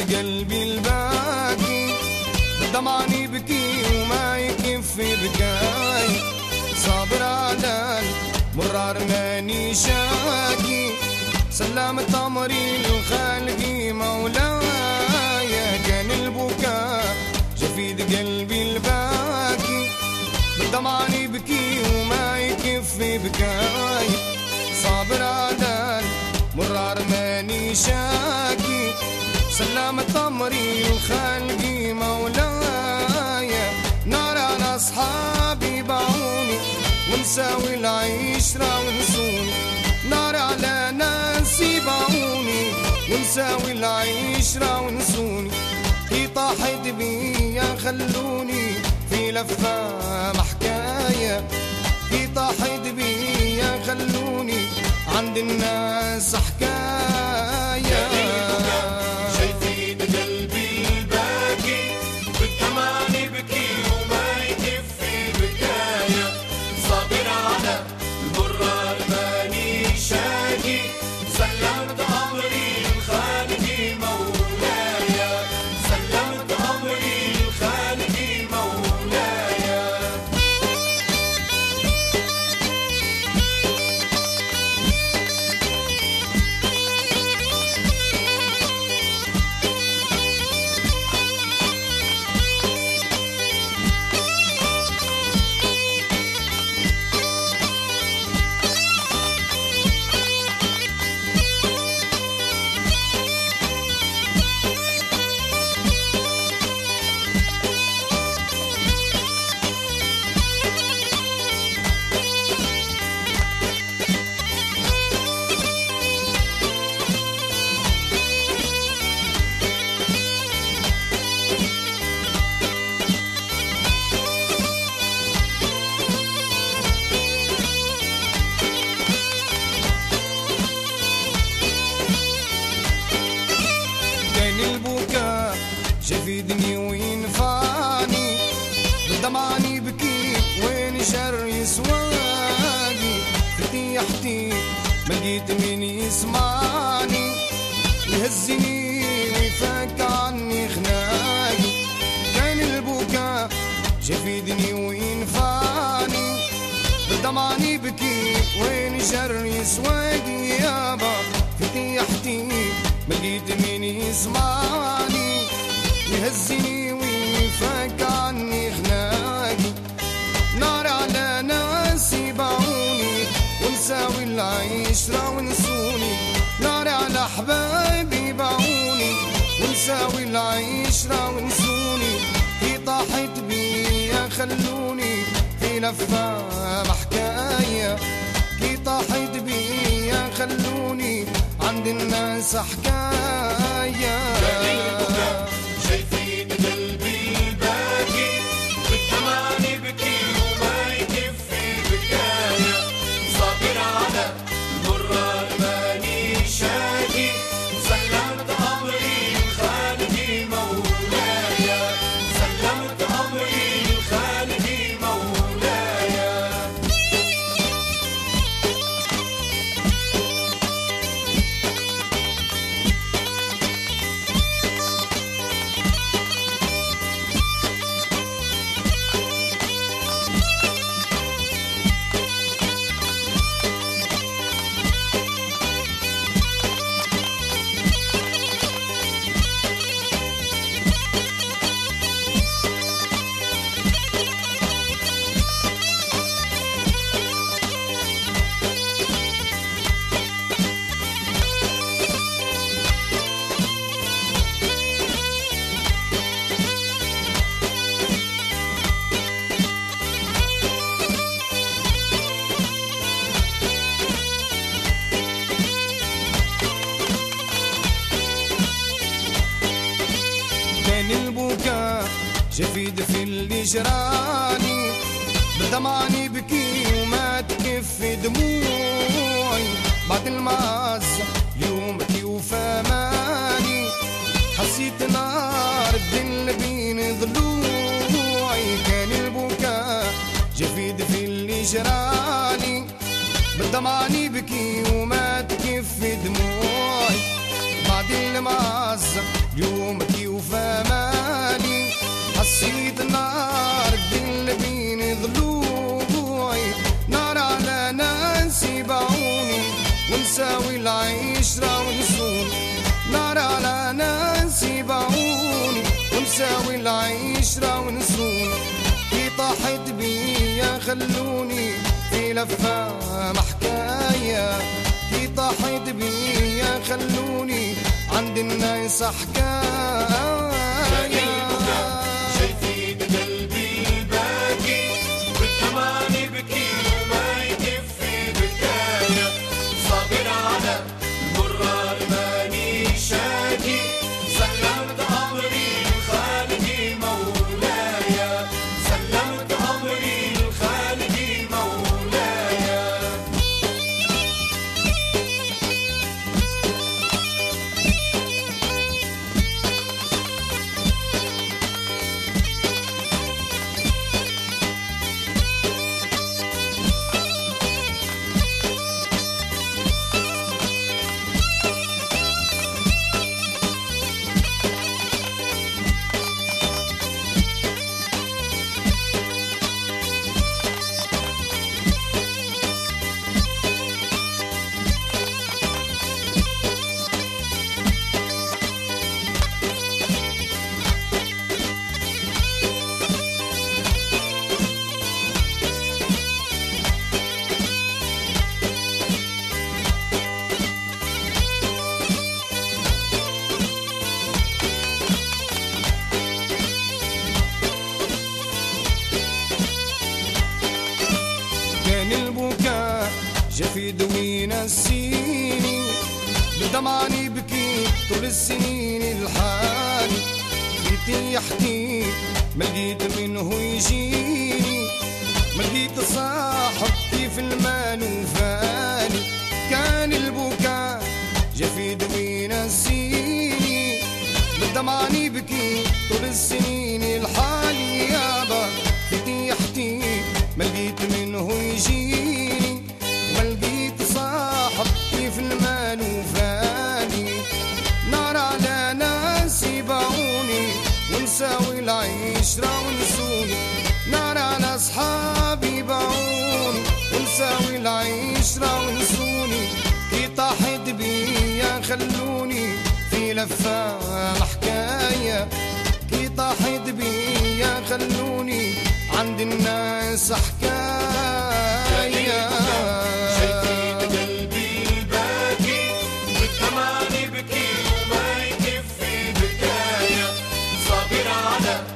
جفيد قلبي الباكي دمعني بكي وما يكفي بكاي صابر على المرار ماني شاكي سلمت أمري لخالقي مولاي كان البكاء جفيد قلبي الباكي دمعني بكي وما يكفي بكاي صابر على المرار ماني شاكي سلمت أمري لخالقي مولاي نار على أصحابي باعوني ونساوي العشرة ونسوني نار على ناسي باعوني ونساوي العشرة ونسوني كي طاحت بيا خلوني في لفة محكاية كي طاحت بيا خلوني عند الناس حكاية شايفين قلبي الباكي بالدماني بكي وما يكفي بكاية صابر على المرار ماني شاكي سلمت أمري لخالقي مولاي سلمت أمري لخالقي مولاي البكاء جفيدني وينفعني بدمعني بكي وين شر يسواني فتيحتي ما لقيت مين يسمعني يهزني ويفك عني خناقي كان البكاء جفيدني وينفعني بدمعني بكي وين شر يسواقي يابا فتيحتي ما لقيت مين يسمعني يهزني ويفك عني خناقي نار على ناسي باعوني ونساوي العشرة ونسوني نار على حبايبي باعوني ونساوي العشرة ونسوني في طاحت بيا خلوني في لفة محكاية كي طاحت بيا خلوني عند الناس حكاية شايفين قلبي الباكي بالدماني بكي وما يكفي بكاية صابر على المرار ماني شاكي سلمت أمري لخالقي مولاي سلمت أمري لخالقي مولاي البكاء جفيد في اللي جراني بدمعني بكي وما تكفي دموعي بعد المعزة يومتي وفماني حسيت نار الدل بين ضلوعي كان البكاء جفيد في اللي جراني بدمعني بكي وما تكفي دموعي بعد المعزة اليوم كيف مالي حسيت النار بين ضلوعي، نار على ناس يباعوني ونساوي العشرة ونصون، نار على ناس يباعوني ونساوي العشرة ونصون. كي طاحت بيا خلوني في لفة محكاية، كي طاحت بيا خلوني عند الناس حكاية. شايفين قلبي الباكي بالتماني بكي وما يكفي بكاية، صابر على المرة ماني شاكي، سلمت أمري لخالقي مولاي، سلمت أمري لخالقي مولاي. كان البكاء جفي دوين السيني، بدمعني بكي طول السنين الحالي، بيتي يحكي ما لقيت منه يجيني، ما لقيت صاحب كيف المال وفاني. كان البكاء جفي دوين السيني، بدمعني بكي طول السنين الحالي، يابا بيتي يحكي ما لقيت منه يجيني، وما لقيت صاحب كيف المال وفاني. نار على ناس يباعوني ونساوي العشرة ونسوني، نار على أصحابي يباعوني ونساوي العشرة ونسوني. كي طاحت بيا خلوني في لفة محكاية، كي طاحت بيا خلوني عند الناس حكاية. شايفين قلبي الباكي بالتماني بكي وما يكفي بكاية، صابر على